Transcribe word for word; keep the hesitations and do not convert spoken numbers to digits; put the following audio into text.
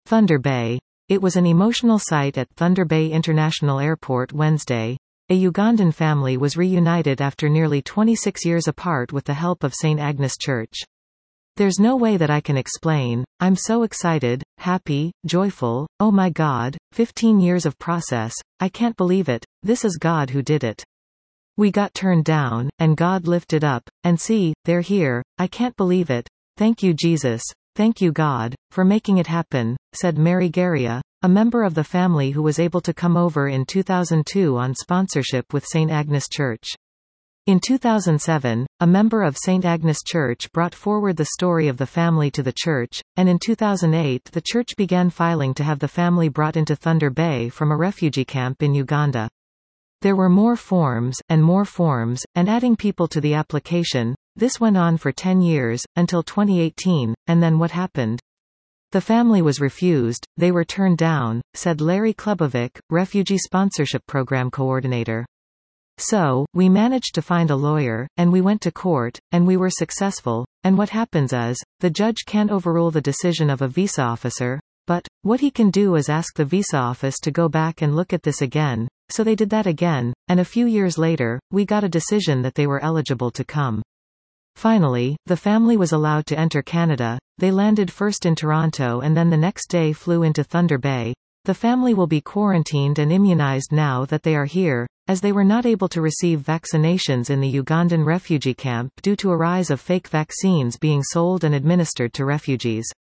Thunder Bay. It was an emotional sight at Thunder Bay International Airport Wednesday. A Ugandan family was reunited after nearly twenty-six years apart with the help of Saint Agnes Church. There's no way that I can explain. I'm so excited, happy, joyful. Oh my God, fifteen years of process. I can't believe it. This is God who did it. We got turned down, and God lifted up, and see, they're here. I can't believe it. Thank you, Jesus. Thank you, God, for making it happen, said Mary Garia, a member of the family who was able to come over in two thousand two on sponsorship with Saint Agnes Church. In two thousand seven, a member of Saint Agnes Church brought forward the story of the family to the church, and in two thousand eight the church began filing to have the family brought into Thunder Bay from a refugee camp in Uganda. There were more forms, and more forms, and adding people to the application. This went on for ten years, until twenty eighteen, and then what happened? The family was refused, they were turned down, said Larry Klubovic, Refugee Sponsorship Program Coordinator. So, we managed to find a lawyer, and we went to court, and we were successful, and what happens is, the judge can't overrule the decision of a visa officer, but, what he can do is ask the visa office to go back and look at this again, so they did that again, and a few years later, we got a decision that they were eligible to come. Finally, the family was allowed to enter Canada. They landed first in Toronto and then the next day flew into Thunder Bay. The family will be quarantined and immunized now that they are here, as they were not able to receive vaccinations in the Ugandan refugee camp due to a rise of fake vaccines being sold and administered to refugees.